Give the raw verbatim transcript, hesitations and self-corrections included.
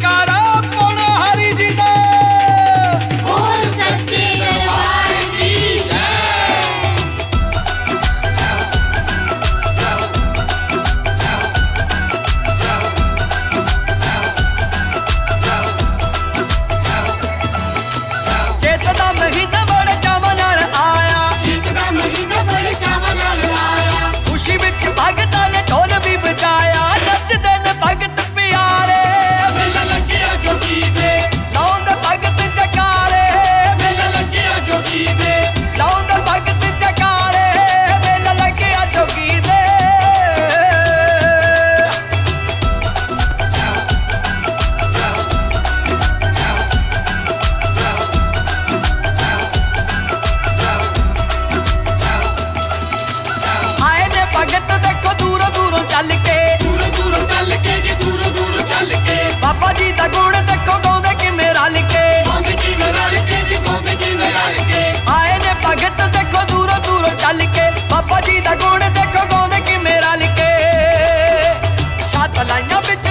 जयकारा पाउणा हरि जी दा। बोल सच्चे दरबार की चेत दा महीना बड़े चावां नाल आया, चेत दा महीना बड़े चावां नाल आया। खुशी विच भगतां ने ढोल भी बजाया, नचदे ने भगत प्यारे, मेला लग्गिया जोगी दे, लाउंदे भगत जयकारे, मेला लग्गिया जोगी दे। लाउंदे भगत जयकारे, मेला लग्गिया जोगी दे। आए ने भगत देखो दूरों दूरों चल के, दूरों दूरों चल के जी दूरों दूरों चल के, बाबा जी दा गुण देखो गाउंदे किवें रल के। गोंद जी में रल के जी गोंद जी में रल के। आए ने भगत देखो दूरों दूरों चल के, बाबा जी दा गुण देखो गाउंदे किवें रल के। छत लाइयां विच